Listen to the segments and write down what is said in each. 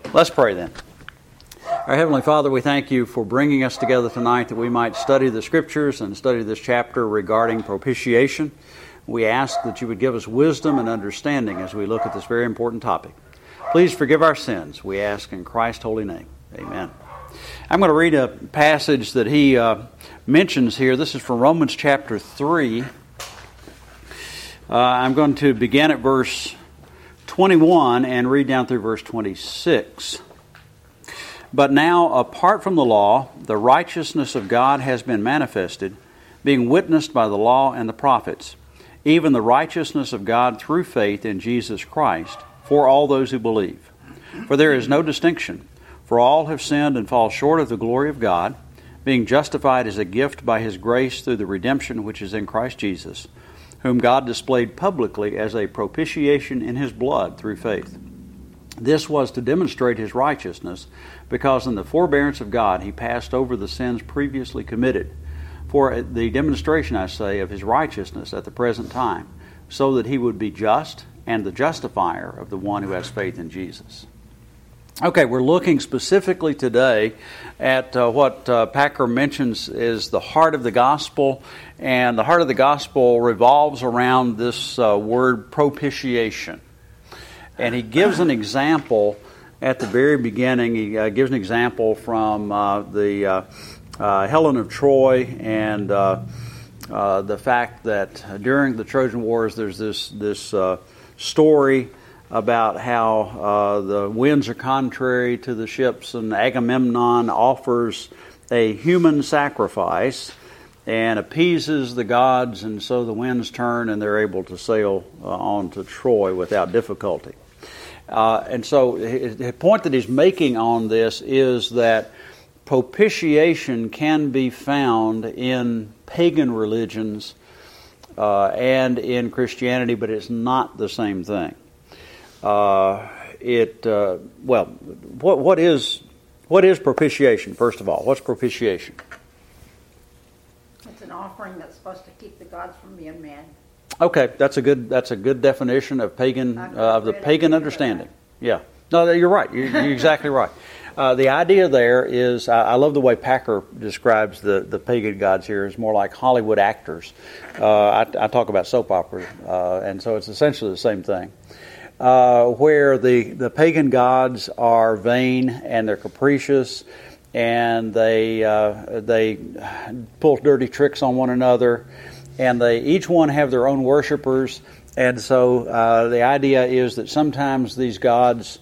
Let's pray then. Our Heavenly Father, we thank you for bringing us together tonight that we might study the Scriptures and study this chapter regarding propitiation. We ask that you would give us wisdom and understanding as we look at this very important topic. Please forgive our sins, we ask in Christ's holy name. Amen. I'm going to read a passage that he mentions here. This is from Romans chapter 3. I'm going to begin at verse 21 and read down through verse 26. But now, apart from the law, the righteousness of God has been manifested, being witnessed by the law and the prophets, even the righteousness of God through faith in Jesus Christ, for all those who believe. For there is no distinction, for all have sinned and fall short of the glory of God, being justified as a gift by His grace through the redemption which is in Christ Jesus, whom God displayed publicly as a propitiation in His blood through faith. This was to demonstrate His righteousness, because in the forbearance of God He passed over the sins previously committed, for the demonstration, I say, of His righteousness at the present time, so that He would be just and the justifier of the one who has faith in Jesus. Okay, we're looking specifically today at what Packer mentions is the heart of the gospel, and the heart of the gospel revolves around this word propitiation. And he gives an example at the very beginning. He gives an example from the Helen of Troy and the fact that during the Trojan Wars there's this story about how the winds are contrary to the ships, and Agamemnon offers a human sacrifice and appeases the gods, and so the winds turn and they're able to sail on to Troy without difficulty. And so the point that he's making on this is that propitiation can be found in pagan religions and in Christianity, but it's not the same thing. What is propitiation? First of all, what's propitiation? It's an offering that's supposed to keep the gods from being mad. Okay, that's a good definition of pagan of the pagan understanding. Yeah, no, you're right. You're exactly right. The idea there is, I love the way Packer describes the pagan gods here. It's more like Hollywood actors. I talk about soap operas, and so it's essentially the same thing. Where the pagan gods are vain and they're capricious, and they pull dirty tricks on one another, and they each one have their own worshipers. And so the idea is that sometimes these gods,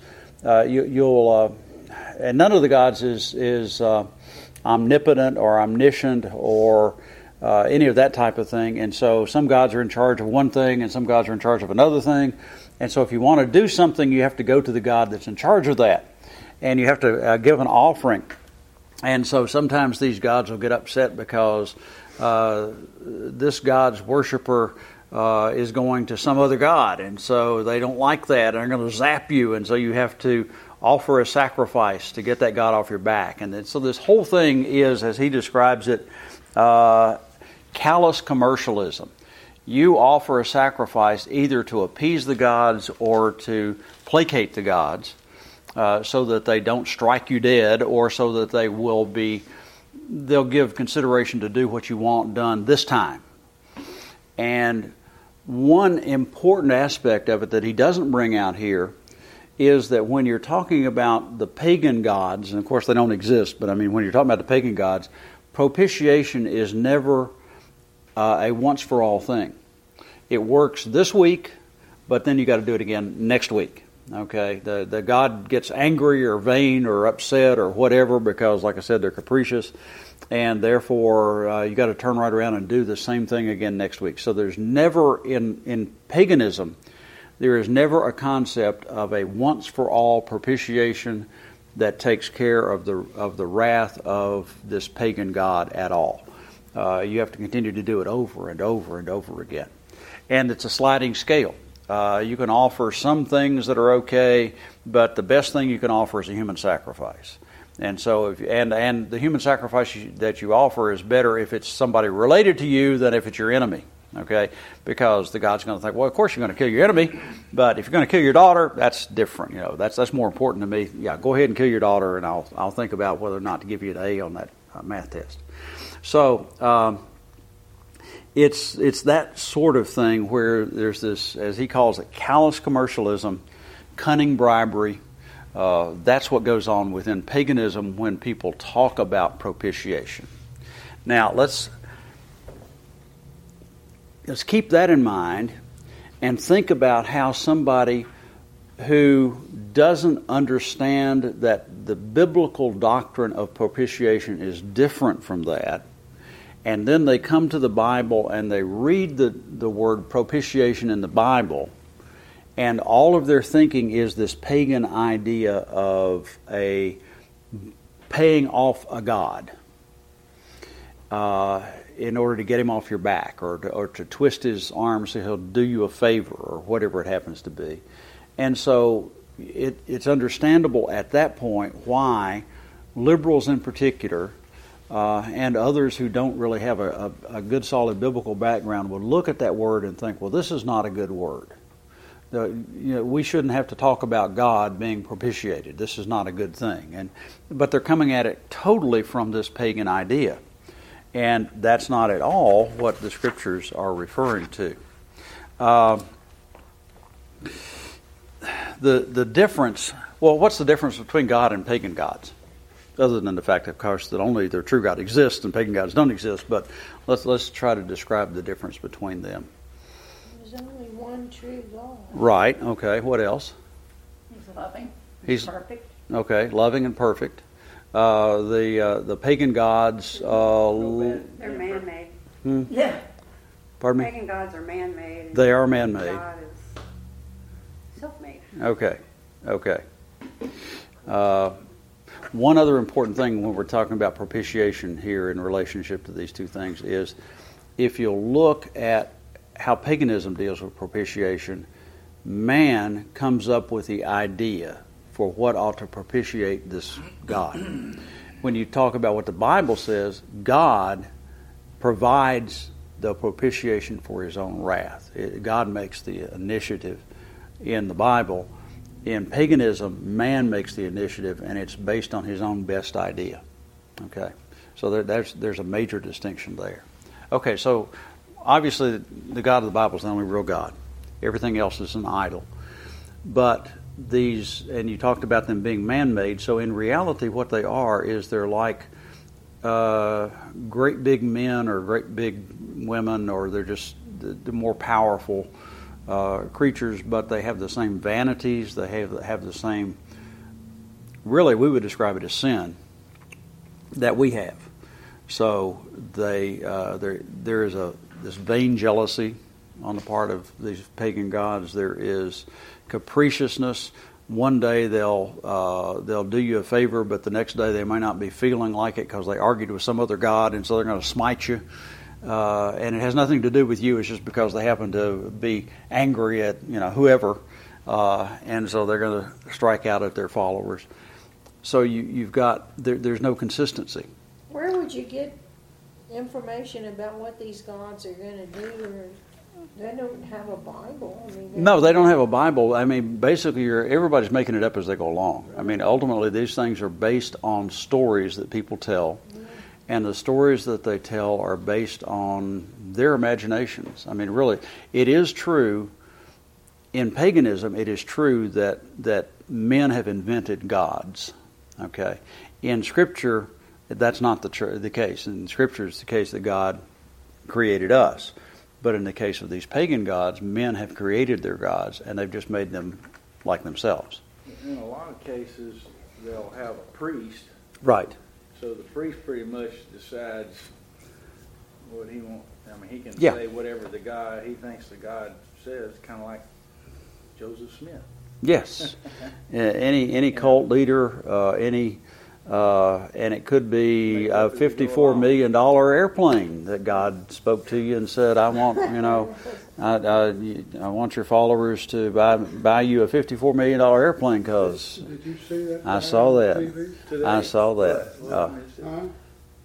and none of the gods is omnipotent or omniscient or any of that type of thing. And so some gods are in charge of one thing and some gods are in charge of another thing. And so if you want to do something, you have to go to the God that's in charge of that. And you have to give an offering. And so sometimes these gods will get upset because this God's worshiper is going to some other God. And so they don't like that, and they're going to zap you. And so you have to offer a sacrifice to get that God off your back. And then, so this whole thing is, as he describes it, callous commercialism. You offer a sacrifice either to appease the gods or to placate the gods so that they don't strike you dead, or so that they'll give consideration to do what you want done this time. And one important aspect of it that he doesn't bring out here is that when you're talking about the pagan gods, and of course they don't exist, but I mean when you're talking about the pagan gods, propitiation is never a once-for-all thing. It works this week, but then you got to do it again next week. Okay, the God gets angry or vain or upset or whatever because, like I said, they're capricious, and therefore you got to turn right around and do the same thing again next week. So there's never in paganism, there is never a concept of a once-for-all propitiation that takes care of the wrath of this pagan god at all. You have to continue to do it over and over and over again. And it's a sliding scale. You can offer some things that are okay, but the best thing you can offer is a human sacrifice. And so, and the human sacrifice that you offer is better if it's somebody related to you than if it's your enemy. okay? Because the God's going to think, well, of course you're going to kill your enemy, but if you're going to kill your daughter, that's different. That's more important to me. Yeah, go ahead and kill your daughter, and I'll think about whether or not to give you an A on that math test. So it's that sort of thing where there's this, as he calls it, callous commercialism, cunning bribery. That's what goes on within paganism when people talk about propitiation. Now, let's keep that in mind and think about how somebody who doesn't understand that the biblical doctrine of propitiation is different from that, and then they come to the Bible and they read the word propitiation in the Bible, and all of their thinking is this pagan idea of a paying off a god in order to get him off your back, or to twist his arm so he'll do you a favor, or whatever it happens to be. And so it's understandable at that point why liberals in particular, and others who don't really have a good solid biblical background, would look at that word and think, well, this is not a good word. We shouldn't have to talk about God being propitiated. This is not a good thing. But they're coming at it totally from this pagan idea. And that's not at all what the Scriptures are referring to. The difference, well, what's the difference between God and pagan gods? Other than the fact, of course, that only the true God exists and pagan gods don't exist. But let's try to describe the difference between them. There's only one true God. Right, okay. What else? He's loving. He's perfect. Okay, loving and perfect. The pagan gods... they're man-made. Yeah. Pardon me? Pagan gods are man-made. They are man-made. God is self-made. Okay. One other important thing when we're talking about propitiation here in relationship to these two things is, if you'll look at how paganism deals with propitiation, man comes up with the idea for what ought to propitiate this God. When you talk about what the Bible says, God provides the propitiation for his own wrath. God makes the initiative in the Bible. In paganism, man makes the initiative, and it's based on his own best idea. Okay, so there's a major distinction there. Okay, so obviously the God of the Bible is the only real God. Everything else is an idol. But these, and you talked about them being man-made, so in reality what they are is they're like great big men or great big women, or they're just the more powerful creatures, but they have the same vanities, they have the same, really we would describe it as sin that we have. So there is this vain jealousy on the part of these pagan gods. There is capriciousness. One day they'll do you a favor, but the next day they may not be feeling like it because they argued with some other god, and so they're going to smite you. And it has nothing to do with you. It's just because they happen to be angry at whoever, and so they're going to strike out at their followers. So you've got there's no consistency. Where would you get information about what these gods are going to do? Or they don't have a Bible. No, they don't have a Bible. I mean, basically, everybody's making it up as they go along. I mean, ultimately, these things are based on stories that people tell. And the stories that they tell are based on their imaginations. I mean, really, it is true, in paganism, it is true that men have invented gods. Okay? In Scripture, that's not the case. In Scripture, it's the case that God created us. But in the case of these pagan gods, men have created their gods, and they've just made them like themselves. In a lot of cases, they'll have a priest. Right. So the priest pretty much decides what he wants. I mean, he can Yeah. say whatever he thinks the God says, kind of like Joseph Smith. Yes. Any cult leader, and it could be a $54 million airplane that God spoke to you and said, I want, I want your followers to buy you a $54 million airplane because Did you see that? I saw that. TV? I saw that.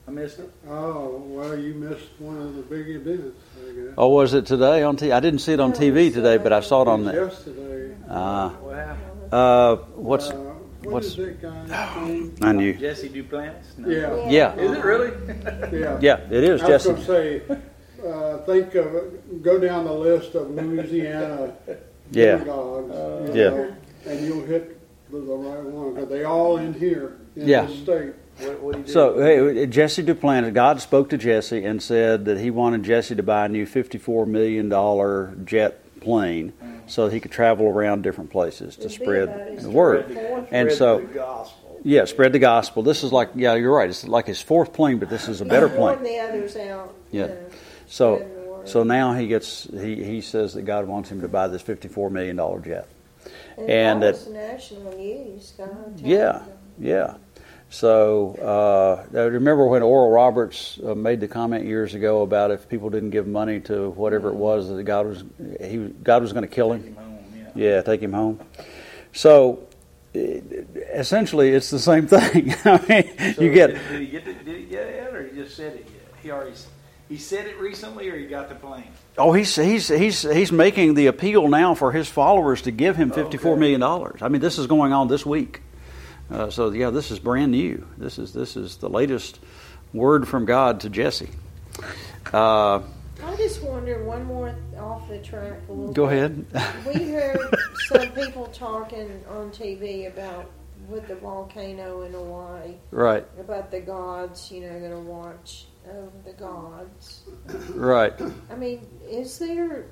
I missed it. Oh, well, you missed one of the big events, I guess. Oh, was it today on TV? I didn't see it on TV today, but I saw it on the. Yesterday. What happened? What's What is that guy's name? I knew. Jesse Duplantis? No. Yeah. Yeah, Is it really? Yeah. yeah, it is I was Jesse. going to say, think of, go down the list of Louisiana Yeah, demagogues, Yeah. and you'll hit the right one, because they all in here in Yeah. this state. What do you do? So, hey, Jesse Duplantis, God spoke to Jesse and said that he wanted Jesse to buy a new $54 million jet plane so that he could travel around different places to It'd be spread about his the word. fourth And Spread so, the gospel. yeah, spread the gospel. This is like, yeah, you're right. It's like his fourth plane, but this is a better He's worn plane. the others out. Yeah. Spreading So, the word. so now he says that God wants him to buy this $54 million jet. and and that was national news. God, Yeah, yeah. So remember when Oral Roberts made the comment years ago about if people didn't give money to whatever it was that God was going to kill him. Yeah, take him home. So essentially, it's the same thing. I mean, So you get. Did he get it, or he just said it yet? He said it recently, or he got the plane? Oh, he's making the appeal now for his followers to give him $54 million. I mean, this is going on this week. So yeah, this is brand new. This is the latest word from God to Jesse. I just wonder, one more off the track a little Go bit. ahead. We heard some people talking on TV about with the volcano in Hawaii, Right, about the gods, going to watch over the gods. right. I mean, is there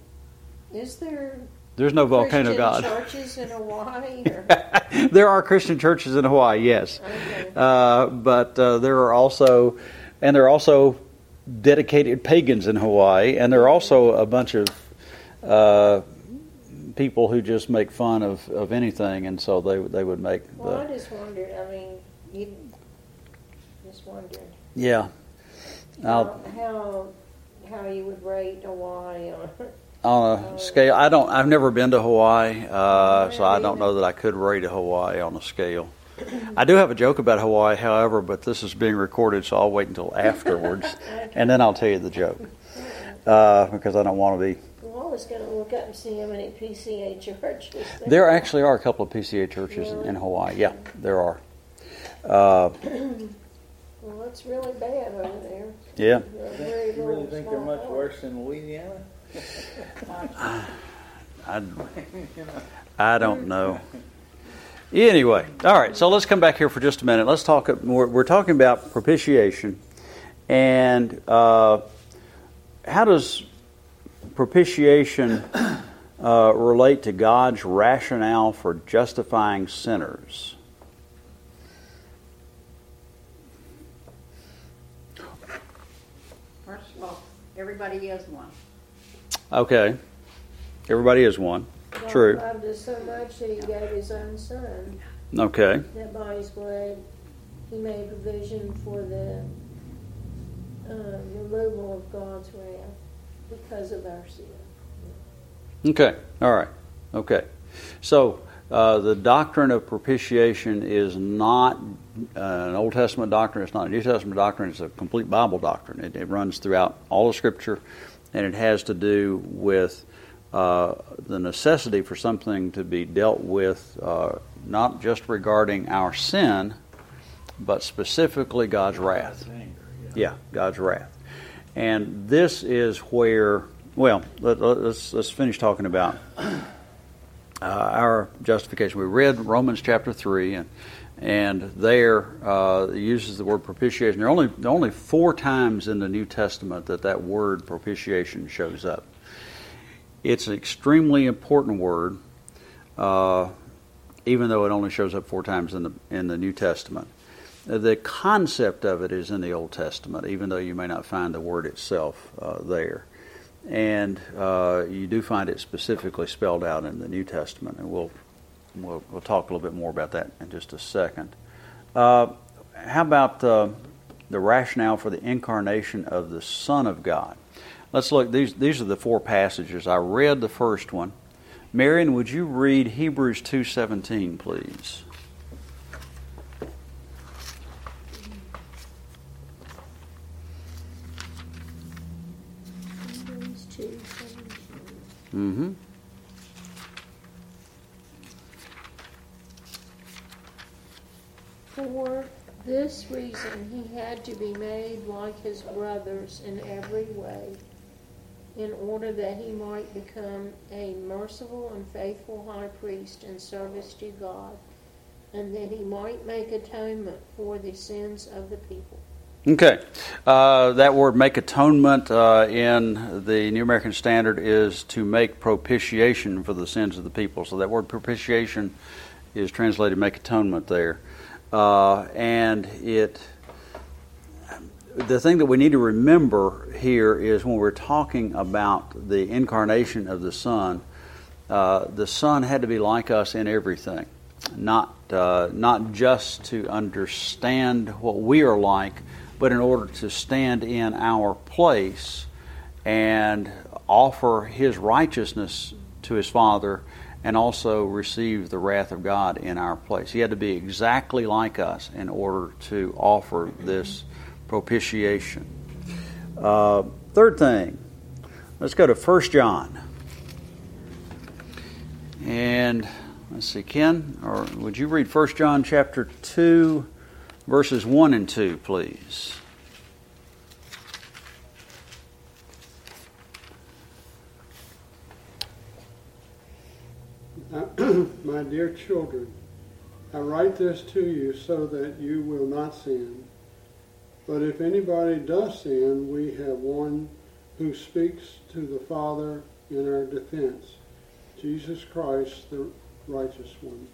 There's no volcano Christian God. churches in Hawaii? Or? There are Christian churches in Hawaii, yes, Okay. but there are also dedicated pagans in Hawaii, and there are also a bunch of people who just make fun of anything, and so they would make. Well, I just wondered. I mean, just wondered Yeah. how you would rate Hawaii or. On a scale, I've never been to Hawaii, so I don't either. know that I could rate a Hawaii on a scale. I do have a joke about Hawaii, however, but this is being recorded, so I'll wait until afterwards, and then I'll tell you the joke, because I don't want to be. Well, I was going to look up and see how many PCA churches There actually are a couple of PCA churches in Hawaii. Yeah, there are. Well, it's really bad over there. Yeah. They're a very You really little think small they're much part. worse than Louisiana? I don't know. Anyway, all right, so let's come back here for just a minute. Let's talk more. We're talking about propitiation, and how does propitiation relate to God's rationale for justifying sinners? First of all, everybody is one. Okay, everybody is one. God True. loved us so much that He gave His own Son, Okay, that by His blood He made provision for the removal of God's wrath because of our sin. okay, all right, okay. So the doctrine of propitiation is not an Old Testament doctrine. It's not a New Testament doctrine. It's a complete Bible doctrine. It runs throughout all of Scripture, and it has to do with the necessity for something to be dealt with, not just regarding our sin, but specifically God's wrath. Yeah, God's wrath. And this is where, well, let's finish talking about our justification. We read Romans chapter 3, and there it uses the word propitiation. There are only 4 times in the New Testament that word propitiation shows up. It's an extremely important word, even though it only shows up 4 times in the New Testament. The concept of it is in the Old Testament, even though you may not find the word itself there. And you do find it specifically spelled out in the New Testament, and we'll talk a little bit more about that in just a second. How about the rationale for the incarnation of the Son of God? Let's look. These are the 4 passages. I read the first one. Marion, would you read Hebrews 2:17, please? Mm-hmm. For this reason he had to be made like his brothers in every way, in order that he might become a merciful and faithful high priest in service to God, and that he might make atonement for the sins of the people. Okay. That word make atonement in the New American Standard is to make propitiation for the sins of the people. So that word propitiation is translated make atonement there. And the thing that we need to remember here is when we're talking about the incarnation of the Son had to be like us in everything, not just to understand what we are like, but in order to stand in our place and offer His righteousness to His Father and also receive the wrath of God in our place. He had to be exactly like us in order to offer this propitiation. Third thing, let's go to 1 John. And let's see, Ken, or would you read 1 John chapter 2, verses 1 and 2, please? My dear children, I write this to you so that you will not sin. But if anybody does sin, we have one who speaks to the Father in our defense, Jesus Christ, the righteous one.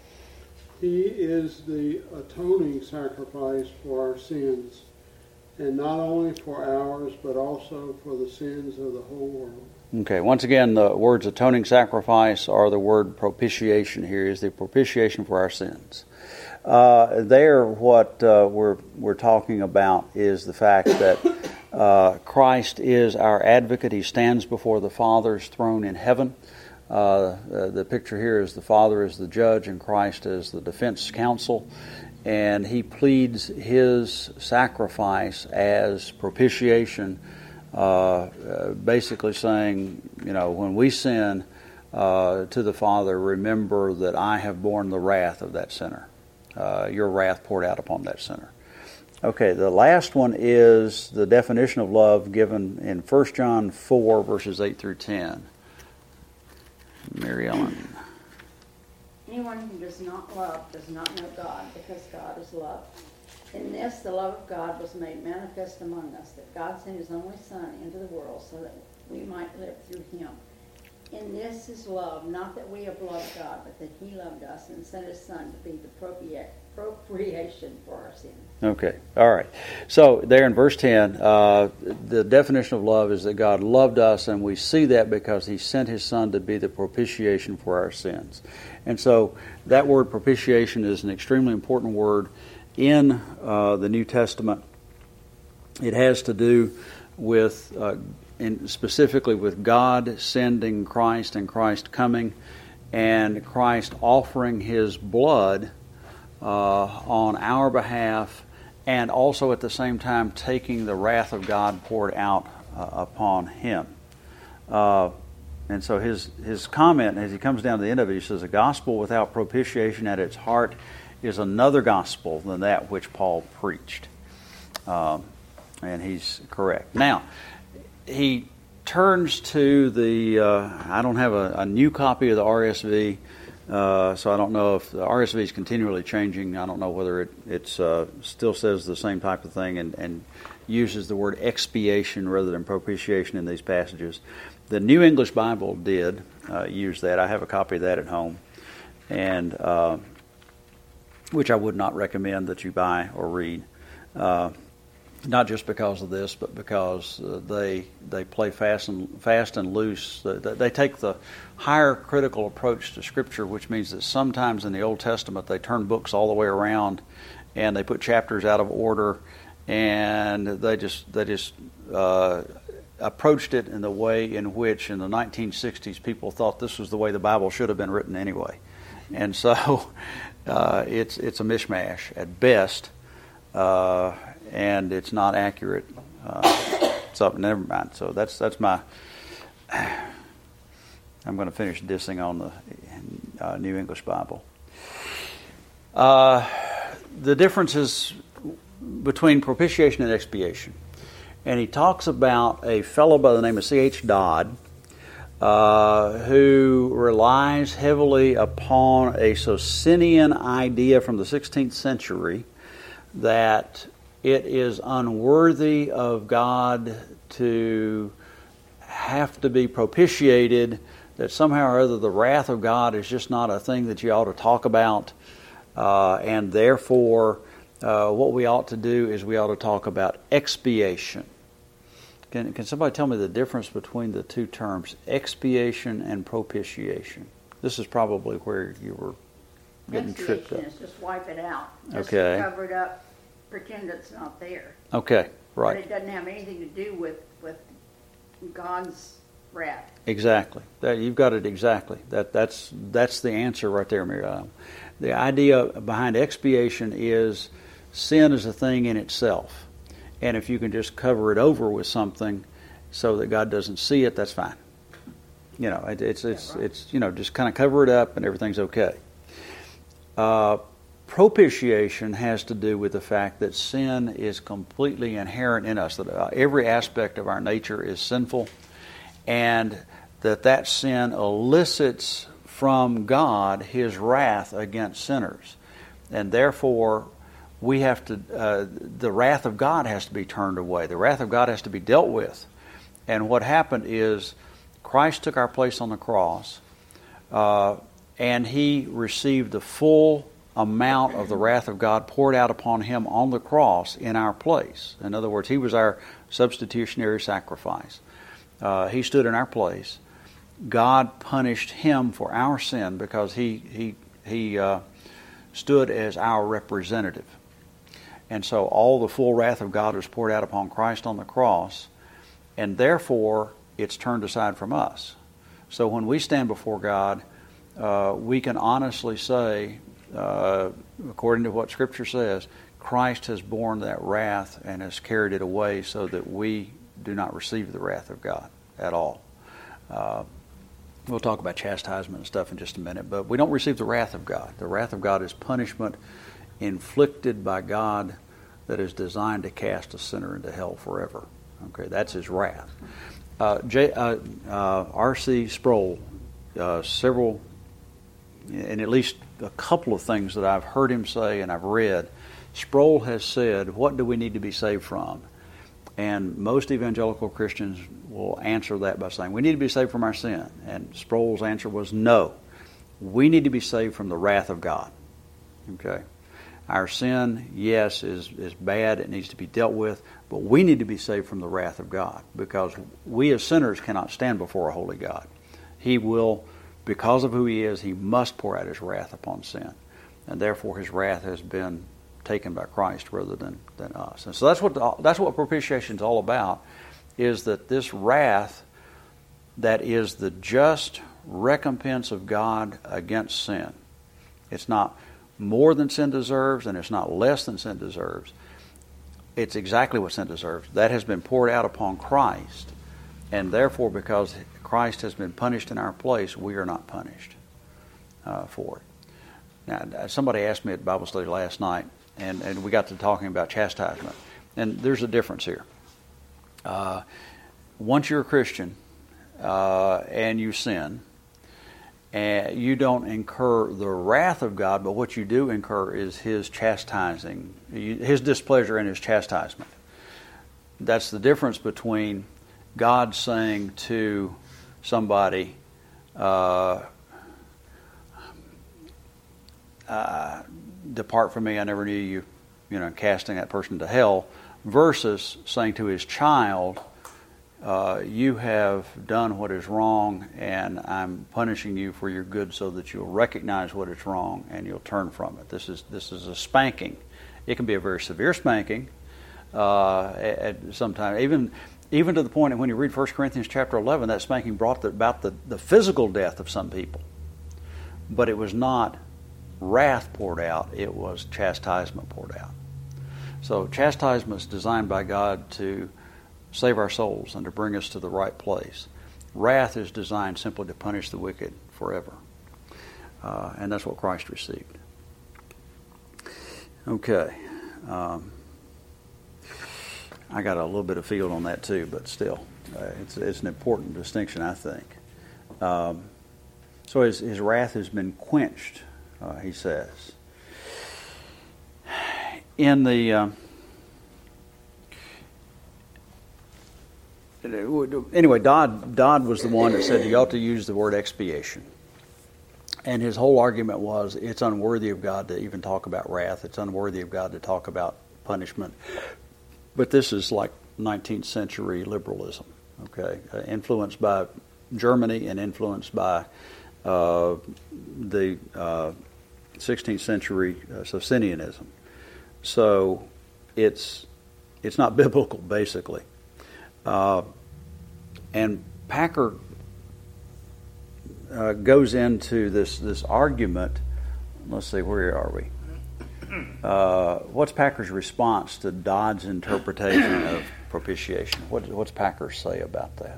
He is the atoning sacrifice for our sins, and not only for ours, but also for the sins of the whole world. Okay, once again, the words atoning sacrifice are the word propitiation here, is the propitiation for our sins. There, what we're talking about is the fact that Christ is our advocate. He stands before the Father's throne in heaven. The picture here is the Father as the judge and Christ as the defense counsel. And He pleads His sacrifice as propitiation, basically saying, when we sin to the Father, remember that I have borne the wrath of that sinner. Your wrath poured out upon that sinner. Okay, the last one is the definition of love given in 1 John 4, verses 8 through 10. Mary Ellen. Anyone who does not love does not know God, because God is love. In this, the love of God was made manifest among us, that God sent His only Son into the world so that we might live through Him. In this is love, not that we have loved God, but that He loved us and sent His Son to be the propitiation for our sins. Okay, all right. So there in verse 10, the definition of love is that God loved us, and we see that because He sent His Son to be the propitiation for our sins. And so that word propitiation is an extremely important word in the New Testament. It has to do with, specifically with God sending Christ and Christ coming, and Christ offering His blood on our behalf, and also at the same time taking the wrath of God poured out upon Him. And so his comment, as he comes down to the end of it, he says, a gospel without propitiation at its heart is another gospel than that which Paul preached. And he's correct. Now, he turns to the, I don't have a new copy of the RSV, so I don't know if the RSV is continually changing. I don't know whether it still says the same type of thing and uses the word expiation rather than propitiation in these passages. The New English Bible did use that. I have a copy of that at home, and which I would not recommend that you buy or read. Not just because of this, but because they play fast and loose. They take the higher critical approach to Scripture, which means that sometimes in the Old Testament they turn books all the way around, and they put chapters out of order, and they just approached it in the way in which in the 1960s people thought this was the way the Bible should have been written anyway, and so it's a mishmash at best. And it's not accurate. So never mind. So that's my I'm going to finish dissing on the New English Bible. The differences between propitiation and expiation. And he talks about a fellow by the name of C.H. Dodd, who relies heavily upon a Socinian idea from the 16th century that it is unworthy of God to have to be propitiated, that somehow or other the wrath of God is just not a thing that you ought to talk about, and therefore what we ought to do is we ought to talk about expiation. Can somebody tell me the difference between the two terms, expiation and propitiation? This is probably where you were getting tripped up. Expiation is just wipe it out. Just Okay. cover it up, pretend it's not there. Okay, But right. it doesn't have anything to do with God's wrath. Exactly. You've got it exactly. That's the answer right there, Miriam. The idea behind expiation is sin is a thing in itself. And if you can just cover it over with something so that God doesn't see it, that's fine. You know, it's just kind of cover it up and everything's okay. Propitiation has to do with the fact that sin is completely inherent in us, that every aspect of our nature is sinful, and that sin elicits from God His wrath against sinners. And therefore, we have to, the wrath of God has to be turned away. The wrath of God has to be dealt with. And what happened is Christ took our place on the cross, and He received the full amount of the wrath of God poured out upon Him on the cross in our place. In other words, He was our substitutionary sacrifice. He stood in our place. God punished Him for our sin because He stood as our representative. And so all the full wrath of God was poured out upon Christ on the cross, and therefore it's turned aside from us. So when we stand before God, we can honestly say, according to what Scripture says, Christ has borne that wrath and has carried it away so that we do not receive the wrath of God at all. We'll talk about chastisement and stuff in just a minute, but we don't receive the wrath of God. The wrath of God is punishment inflicted by God that is designed to cast a sinner into hell forever. Okay, that's His wrath. R.C. Sproul, several, and at least a couple of things that I've heard him say and I've read, Sproul has said, what do we need to be saved from? And most evangelical Christians will answer that by saying, we need to be saved from our sin. And Sproul's answer was no. We need to be saved from the wrath of God. Okay? Our sin, yes, is bad. It needs to be dealt with. But we need to be saved from the wrath of God because we as sinners cannot stand before a holy God. He will, because of who He is, He must pour out His wrath upon sin. And therefore His wrath has been taken by Christ rather than us. And so that's what propitiation is all about, is that this wrath that is the just recompense of God against sin. It's not more than sin deserves, and it's not less than sin deserves. It's exactly what sin deserves. That has been poured out upon Christ, and therefore, because Christ has been punished in our place, we are not punished for it. Now, somebody asked me at Bible study last night, and we got to talking about chastisement. And there's a difference here. Once you're a Christian and you sin, you don't incur the wrath of God, but what you do incur is His chastising, His displeasure and His chastisement. That's the difference between God saying to somebody, depart from me, I never knew you, casting that person to hell, versus saying to His child, you have done what is wrong, and I'm punishing you for your good so that you'll recognize what is wrong and you'll turn from it. This is a spanking. It can be a very severe spanking at sometimes, even to the point that when you read 1 Corinthians chapter 11, that spanking brought about the physical death of some people. But it was not wrath poured out, it was chastisement poured out. So chastisement is designed by God to save our souls and to bring us to the right place. Wrath is designed simply to punish the wicked forever. And that's what Christ received. Okay. I got a little bit of field on that too, but still, it's an important distinction, I think. So his wrath has been quenched, he says. In the anyway, Dodd was the one that said you ought to use the word expiation. And his whole argument was it's unworthy of God to even talk about wrath. It's unworthy of God to talk about punishment. But this is like 19th century liberalism, okay? Influenced by Germany and influenced by the 16th century Socinianism. So it's not biblical, basically. And Packer goes into this argument. Let's see, where are we? What's Packer's response to Dodd's interpretation of propitiation? What's Packer say about that?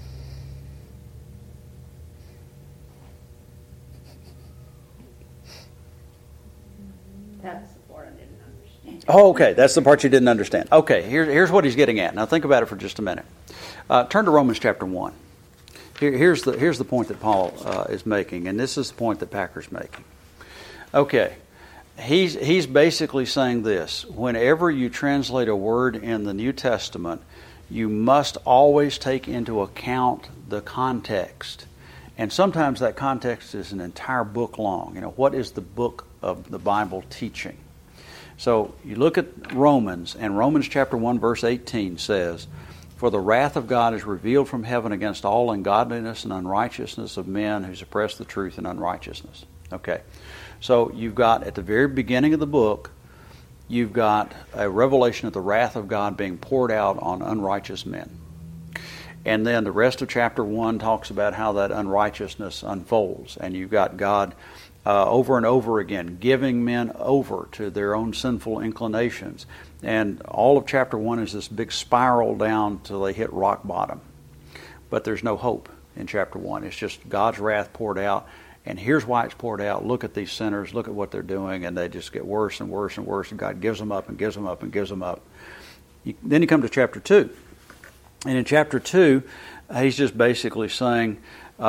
That's the part I didn't understand. Oh, okay. That's the part you didn't understand. Okay, here's what he's getting at. Now think about it for just a minute. Turn to Romans chapter 1. Here's the point that Paul is making, and this is the point that Packer's making. Okay, he's basically saying this: whenever you translate a word in the New Testament, you must always take into account the context, and sometimes that context is an entire book long. You know, what is the book of the Bible teaching? So you look at Romans, and Romans chapter 1 verse 18 says, "For the wrath of God is revealed from heaven against all ungodliness and unrighteousness of men who suppress the truth in unrighteousness." Okay, so you've got at the very beginning of the book, you've got a revelation of the wrath of God being poured out on unrighteous men. And then the rest of chapter 1 talks about how that unrighteousness unfolds. And you've got God over and over again giving men over to their own sinful inclinations. And all of chapter 1 is this big spiral down till they hit rock bottom. But there's no hope in chapter 1. It's just God's wrath poured out. And here's why it's poured out. Look at these sinners. Look at what they're doing. And they just get worse and worse and worse. And God gives them up and gives them up and gives them up. Then you come to chapter 2. And in chapter 2, he's just basically saying,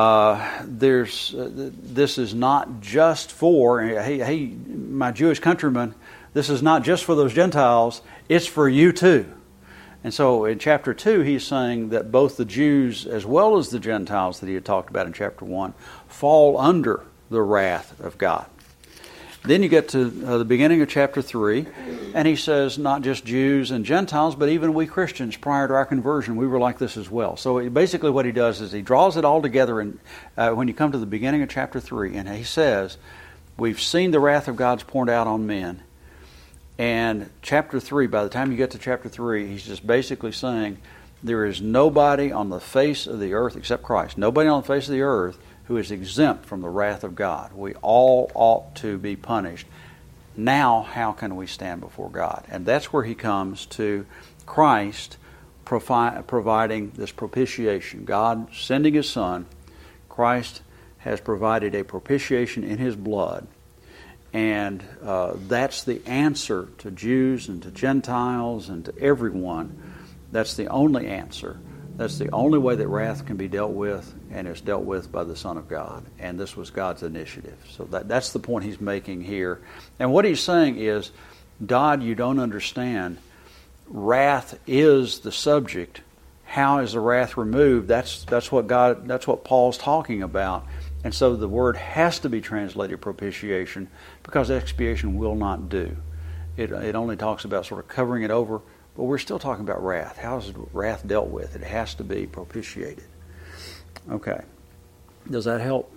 this is not just for, hey, my Jewish countrymen, this is not just for those Gentiles, it's for you too. And so in chapter 2, he's saying that both the Jews as well as the Gentiles that he had talked about in chapter 1 fall under the wrath of God. Then you get to the beginning of chapter 3, and he says not just Jews and Gentiles, but even we Christians prior to our conversion, we were like this as well. So basically what he does is he draws it all together, and when you come to the beginning of chapter 3, and he says, we've seen the wrath of God's poured out on men. And chapter 3, by the time you get to chapter 3, he's just basically saying there is nobody on the face of the earth except Christ. Nobody on the face of the earth who is exempt from the wrath of God. We all ought to be punished. Now, how can we stand before God? And that's where he comes to Christ providing this propitiation. God sending his Son. Christ has provided a propitiation in his blood. And that's the answer to Jews and to Gentiles and to everyone. That's the only answer. That's the only way that wrath can be dealt with, and it's dealt with by the Son of God. And this was God's initiative. So that's the point he's making here. And what he's saying is, Dodd, you don't understand. Wrath is the subject. How is the wrath removed? That's what Paul's talking about. And so the word has to be translated propitiation, because expiation will not do. It only talks about sort of covering it over. But we're still talking about wrath. How is wrath dealt with? It has to be propitiated. Okay. Does that help?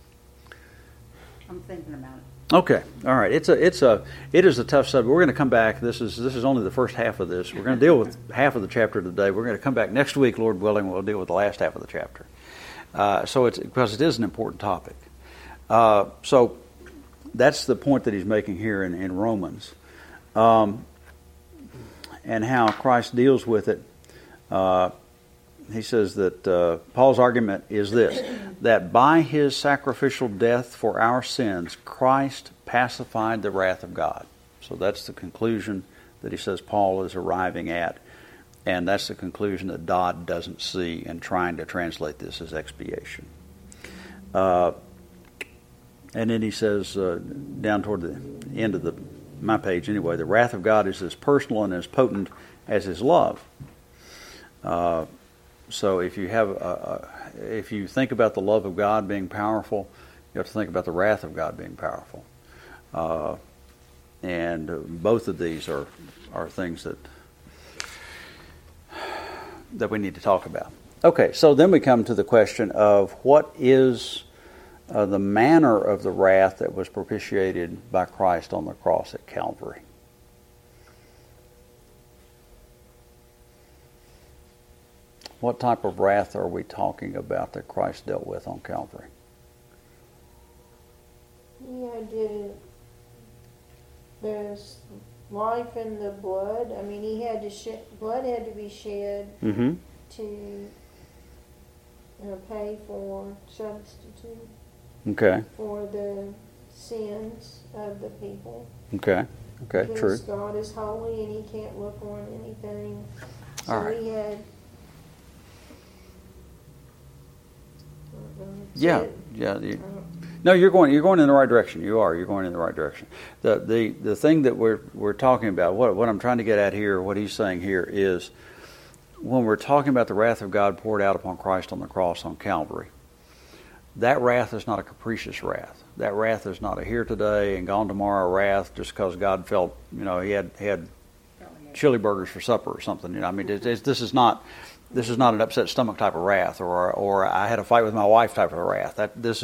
I'm thinking about it. Okay. All right. It is a tough subject. We're going to come back. This is only the first half of this. We're going to deal with half of the chapter today. We're going to come back next week, Lord willing. We'll deal with the last half of the chapter. So it's because it is an important topic. So that's the point that he's making here in Romans. And how Christ deals with it. he says that Paul's argument is this, that by his sacrificial death for our sins, Christ pacified the wrath of God. So that's the conclusion that he says Paul is arriving at. And that's the conclusion that Dodd doesn't see in trying to translate this as expiation. And then he says, down toward the end of my page anyway, the wrath of God is as personal and as potent as his love. So if you think about the love of God being powerful, you have to think about the wrath of God being powerful. And both of these are things that we need to talk about. Okay, so then we come to the question of what is the manner of the wrath that was propitiated by Christ on the cross at Calvary. What type of wrath are we talking about that Christ dealt with on Calvary? There's life in the blood. I mean, blood had to be shed to pay for substitute for the sins of the people. Okay, because true. God is holy and He can't look on anything. So All right. He had. No, you're going in the right direction. You're going in the right direction. The thing that we're talking about, what I'm trying to get at here, what he's saying here is, when we're talking about the wrath of God poured out upon Christ on the cross on Calvary, that wrath is not a capricious wrath. That wrath is not a here today and gone tomorrow wrath just because God felt, he had chili burgers for supper or something. I mean, this is not an upset stomach type of wrath, or I had a fight with my wife type of wrath. This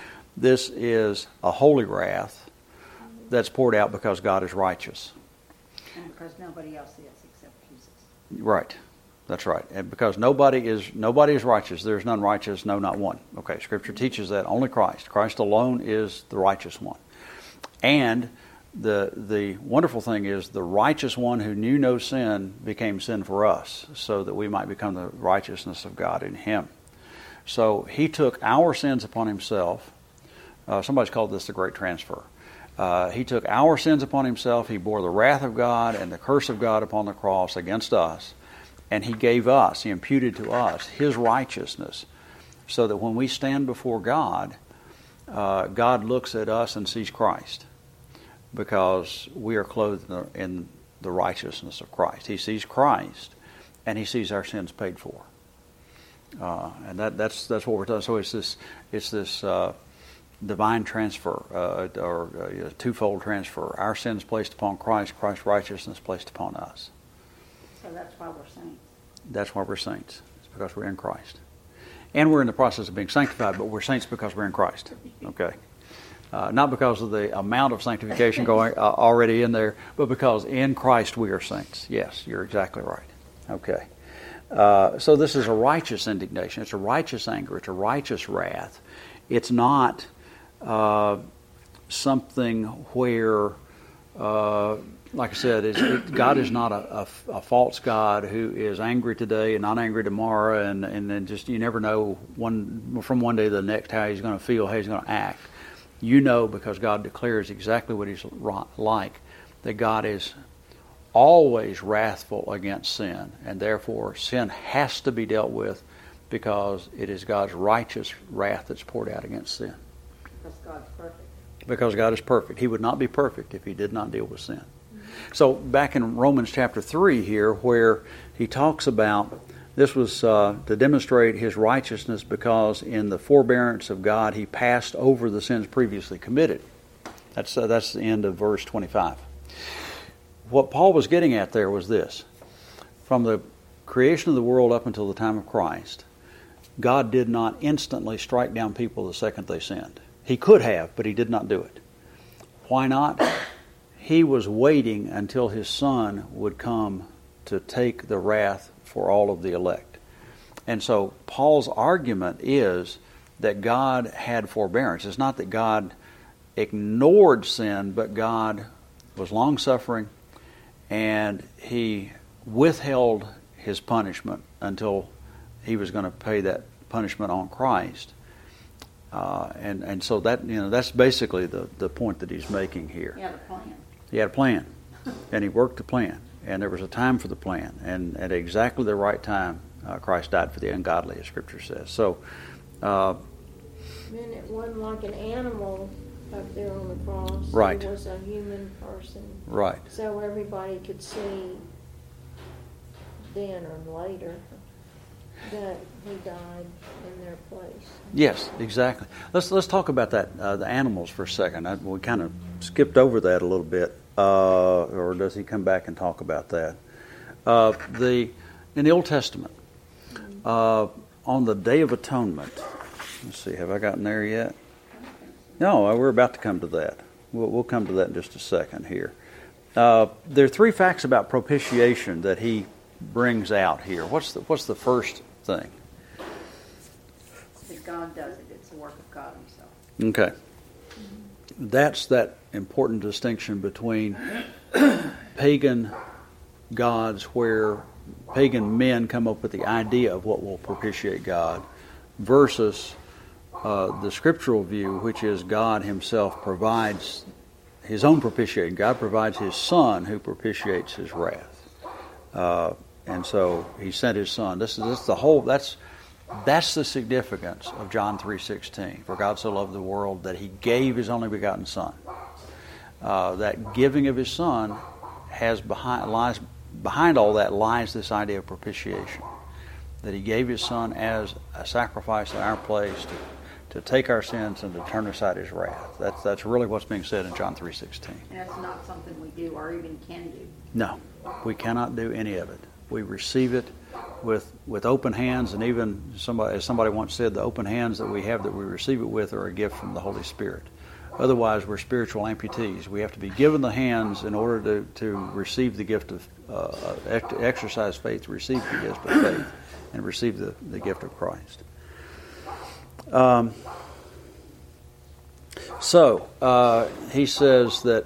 is a holy wrath that's poured out because God is righteous. And because nobody else is except Jesus. Right. That's right. And because nobody is righteous, there is none righteous, no, not one. Okay, Scripture teaches that only Christ. Christ alone is the righteous one. And the wonderful thing is the righteous one who knew no sin became sin for us so that we might become the righteousness of God in Him. So He took our sins upon Himself. Somebody's called this the great transfer. He took our sins upon Himself. He bore the wrath of God and the curse of God upon the cross against us. And He imputed to us His righteousness so that when we stand before God, God looks at us and sees Christ because we are clothed in the righteousness of Christ. He sees Christ and He sees our sins paid for. And that's what we're talking. So it's this divine transfer or a twofold transfer. Our sins placed upon Christ, Christ's righteousness placed upon us. So that's why we're saints. That's why we're saints. It's because we're in Christ. And we're in the process of being sanctified, but we're saints because we're in Christ. Okay? Not because of the amount of sanctification going already in there, but because in Christ we are saints. Yes, you're exactly right. Okay. So this is a righteous indignation. It's a righteous anger. It's a righteous wrath. It's not something where... like I said, God is not a false God who is angry today and not angry tomorrow, and then just you never know from one day to the next how He's going to feel, how He's going to act. You know, because God declares exactly what He's like, that God is always wrathful against sin, and therefore sin has to be dealt with because it is God's righteous wrath that's poured out against sin. Because God's perfect. Because God is perfect. He would not be perfect if He did not deal with sin. So back in Romans chapter 3 here, where he talks about, this was to demonstrate His righteousness because in the forbearance of God He passed over the sins previously committed. That's the end of verse 25. What Paul was getting at there was this. From the creation of the world up until the time of Christ, God did not instantly strike down people the second they sinned. He could have, but He did not do it. Why not? He was waiting until His Son would come to take the wrath for all of the elect. And so Paul's argument is that God had forbearance. It's not that God ignored sin, but God was long-suffering and He withheld His punishment until he was going to pay that punishment on Christ. And so that, that's basically the point that he's making here. He had a plan. He had a plan, and he worked the plan, and there was a time for the plan, and at exactly the right time, Christ died for the ungodly, as Scripture says. So, Then it wasn't like an animal up there on the cross. Right. It was a human person. right. So everybody could see then or later that he died in their place. Yes, exactly. Let's talk about that, the animals for a second. We kind of skipped over that a little bit, or does he come back and talk about that? In the Old Testament, on the Day of Atonement, let's see, have I gotten there yet? No, we're about to come to that. We'll come to that in just a second here. There are 3 facts about propitiation that he brings out here. What's the first thing? If God does it, it's the work of God himself. Okay. That's that important distinction between pagan gods, where pagan men come up with the idea of what will propitiate God, versus the scriptural view, which is God himself provides his own propitiation. God provides his Son who propitiates his wrath. And so he sent his Son. That's the significance of John 3:16. For God so loved the world that he gave his only begotten Son. That giving of his Son lies behind all that lies this idea of propitiation. That he gave his Son as a sacrifice in our place to take our sins and to turn aside his wrath. That's really what's being said in John 3:16. And that's not something we do or even can do. No, we cannot do any of it. We receive it with open hands, and even as somebody once said, the open hands that we have that we receive it with are a gift from the Holy Spirit. Otherwise, we're spiritual amputees. We have to be given the hands in order to receive the gift of exercise faith, receive the gift of faith, and receive the gift of Christ. So he says that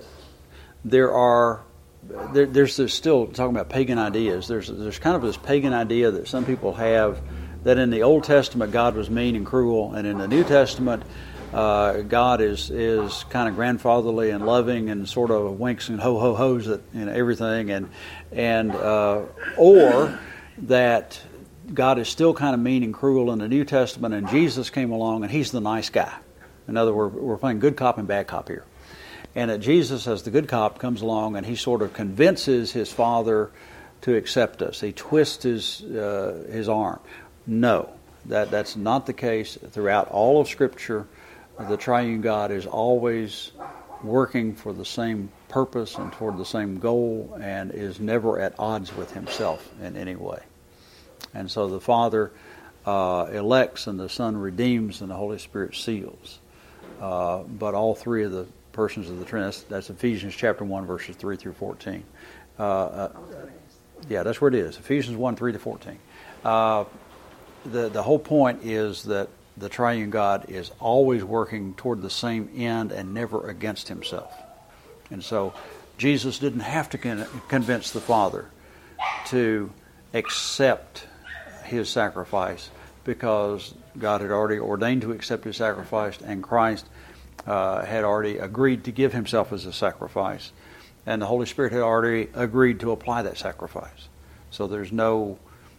there's this, still talking about pagan ideas. There's kind of this pagan idea that some people have that in the Old Testament God was mean and cruel, and in the New Testament God is kind of grandfatherly and loving and sort of winks and ho-ho-hos at everything, and or that God is still kind of mean and cruel in the New Testament, and Jesus came along and he's the nice guy. In other words, we're playing good cop and bad cop here. And that Jesus, as the good cop, comes along and he sort of convinces his Father to accept us. He twists his arm. No, that's not the case. Throughout all of Scripture, the triune God is always working for the same purpose and toward the same goal, and is never at odds with himself in any way. And so the Father elects, and the Son redeems, and the Holy Spirit seals. But all 3 of the persons of the Trinity, that's Ephesians chapter 1, verses 3 through 14. Yeah, that's where it is, Ephesians 1, 3 to 14. The whole point is that the triune God is always working toward the same end and never against himself. And so Jesus didn't have to convince the Father to accept his sacrifice, because God had already ordained to accept his sacrifice, and Christ had already agreed to give himself as a sacrifice, and the Holy Spirit had already agreed to apply that sacrifice. So there's no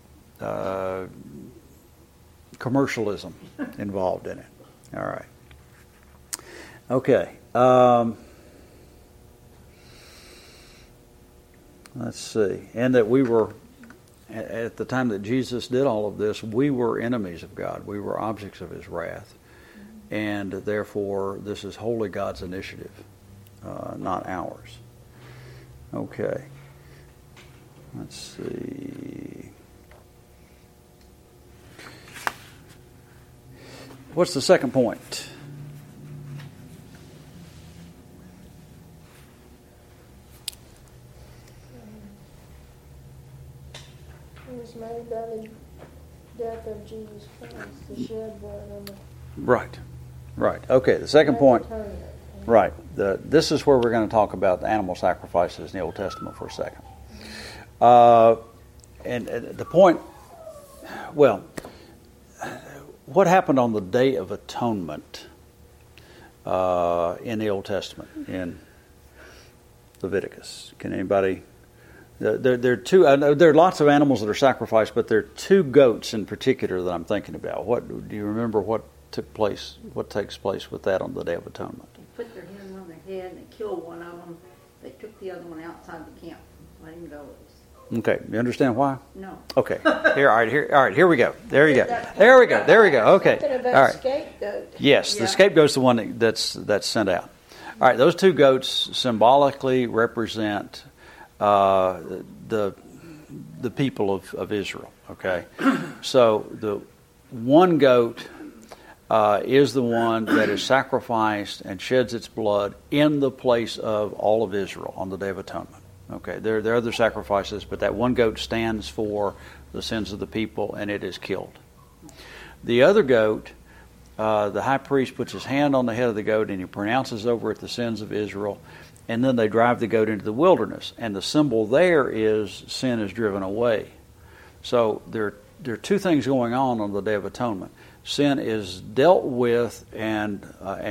commercialism involved in it. All right. Okay. Let's see. And that we were, at the time that Jesus did all of this, we were enemies of God. We were objects of his wrath. And therefore, this is wholly God's initiative, not ours. Okay. Let's see. What's the second point? It was made by the death of Jesus Christ, the shed blood on the Right. Okay, the second point. Right. This is where we're going to talk about the animal sacrifices in the Old Testament for a second. And the point, well, what happened on the Day of Atonement in the Old Testament in Leviticus? Can anybody? There are two. I know there are lots of animals that are sacrificed, but there are two goats in particular that I'm thinking about. What do you remember? What took place? What takes place with that on the Day of Atonement? They put their hand on their head and they killed one of them. They took the other one outside the camp, let him go loose. Okay, you understand why? No. Okay, all right, here we go. There you go. There we go. Okay, Talking about all right. scapegoat. Yes, the scapegoat's the one that's sent out. All right, those two goats symbolically represent the people of Israel. Okay, so the one goat is the one that is sacrificed and sheds its blood in the place of all of Israel on the Day of Atonement. Okay, there are other sacrifices, but that one goat stands for the sins of the people, and it is killed. The other goat, the high priest puts his hand on the head of the goat and he pronounces over it the sins of Israel, and then they drive the goat into the wilderness. And the symbol there is sin is driven away. So there are two things going on the Day of Atonement. Sin is dealt with and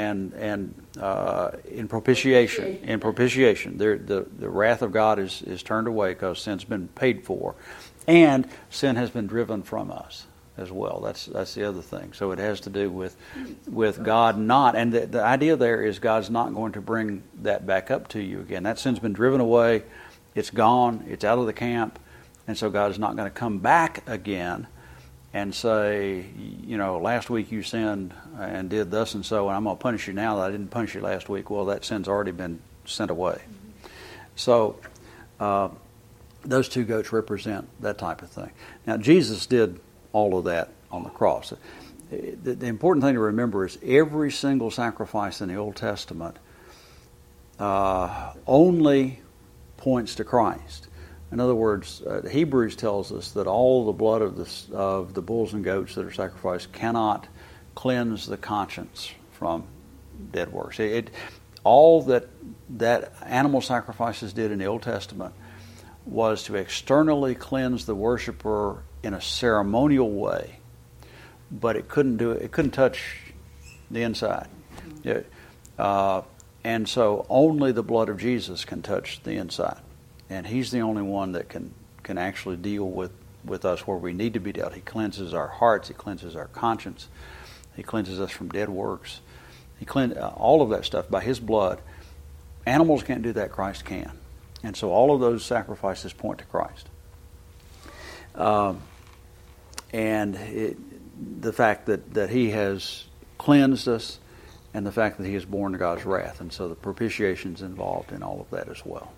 in propitiation. In propitiation, the wrath of God is turned away because sin's been paid for, and sin has been driven from us as well. That's the other thing. So it has to do with God not, and the idea there is God's not going to bring that back up to you again. That sin's been driven away, it's gone, it's out of the camp, and so God is not going to come back again and say, last week you sinned and did thus and so, and I'm going to punish you now that I didn't punish you last week. Well, that sin's already been sent away. So those two goats represent that type of thing. Now, Jesus did all of that on the cross. The important thing to remember is every single sacrifice in the Old Testament only points to Christ. In other words, Hebrews tells us that all the blood of the bulls and goats that are sacrificed cannot cleanse the conscience from dead works. All that animal sacrifices did in the Old Testament was to externally cleanse the worshiper in a ceremonial way, but it couldn't do it. It couldn't touch the inside, and so only the blood of Jesus can touch the inside. And He's the only one that can actually deal with us where we need to be dealt. He cleanses our hearts. He cleanses our conscience. He cleanses us from dead works. He cleanses all of that stuff by His blood. Animals can't do that. Christ can. And so all of those sacrifices point to Christ. The fact that He has cleansed us, and the fact that He has borne God's wrath. And so the propitiation is involved in all of that as well.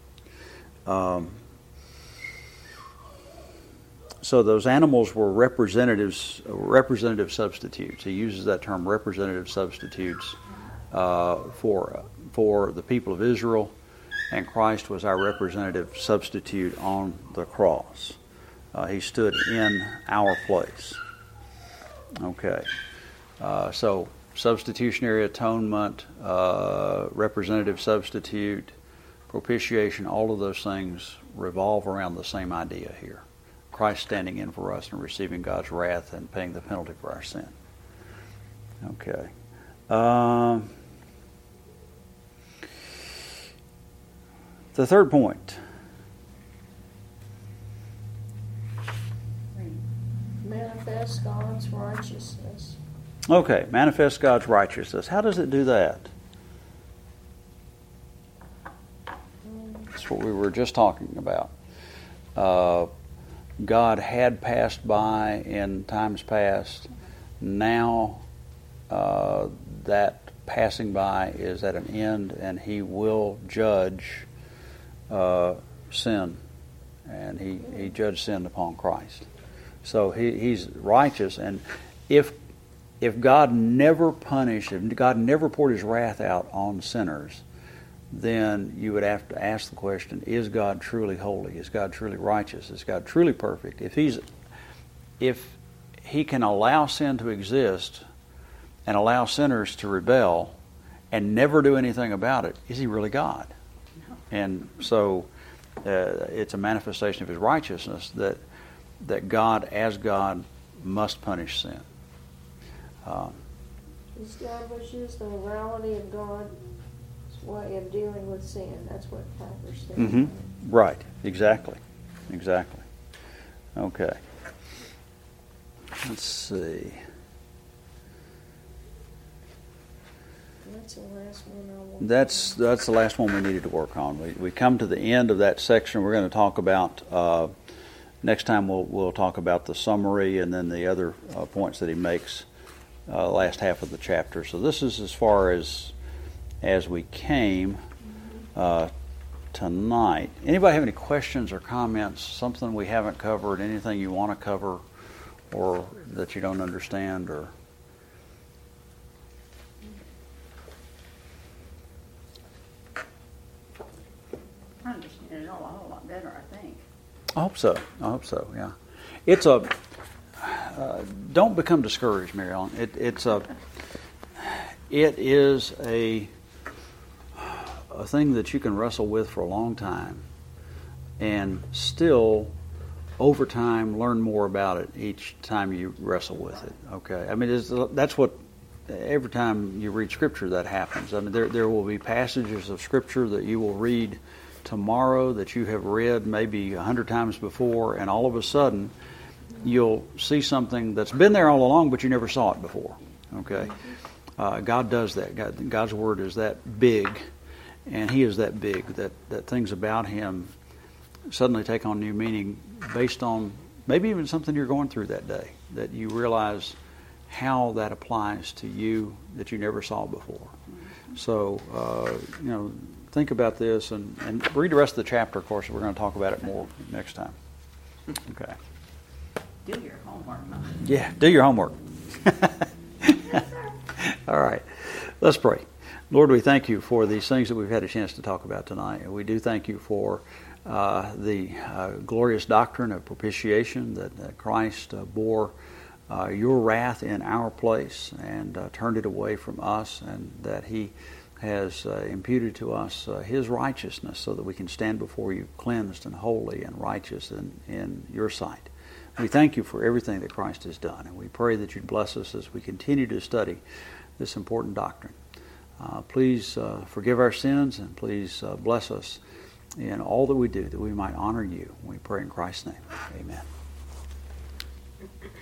So those animals were representative substitutes. He uses that term, representative substitutes, for the people of Israel, and Christ was our representative substitute on the cross. He stood in our place. Okay, so substitutionary atonement, representative substitute, propitiation, all of those things revolve around the same idea here. Christ standing in for us and receiving God's wrath and paying the penalty for our sin. Okay. The third point. Manifest God's righteousness. Okay, manifest God's righteousness. How does it do that? That's what we were just talking about. God had passed by in times past. Now that passing by is at an end, and He will judge sin, and He judged sin upon Christ. So He's righteous, and if God never punished, if God never poured His wrath out on sinners, then you would have to ask the question, is God truly holy? Is God truly righteous? Is God truly perfect? If He can allow sin to exist and allow sinners to rebel and never do anything about it, is He really God? No. And so it's a manifestation of His righteousness that God, as God, must punish sin. Establishes the morality of God's way of dealing with sin. That's what Piper said. Mm-hmm. Right. Exactly. Okay. Let's see. That's the last one I want. That's the last one we needed to work on. We come to the end of that section. We're going to talk about next time. We'll talk about the summary and then the other points that he makes last half of the chapter. So this is as far as we came tonight. Anybody have any questions or comments? Something we haven't covered? Anything you want to cover or that you don't understand or? I understand it all a whole lot better, I think. I hope so. Yeah, it's a. Don't become discouraged, Mary Ellen. It is a thing that you can wrestle with for a long time, and still, over time, learn more about it each time you wrestle with it. Okay, I mean that's what. Every time you read Scripture, that happens. I mean, there will be passages of Scripture that you will read tomorrow that you have read maybe 100 times before, and all of a sudden you'll see something that's been there all along, but you never saw it before. Okay, God does that. God's Word is that big, and He is that big that things about Him suddenly take on new meaning based on maybe even something you're going through that day, that you realize how that applies to you that you never saw before. So, think about this and read the rest of the chapter. Of course, we're going to talk about it more next time. Okay. Do your homework, huh? Yeah, do your homework. All right. Let's pray. Lord, we thank you for these things that we've had a chance to talk about tonight. And we do thank you for the glorious doctrine of propitiation that Christ bore your wrath in our place and turned it away from us, and that He has imputed to us His righteousness so that we can stand before you cleansed and holy and righteous in your sight. We thank you for everything that Christ has done, and we pray that you'd bless us as we continue to study this important doctrine. Please forgive our sins, and please bless us in all that we do, that we might honor you. We pray in Christ's name. Amen.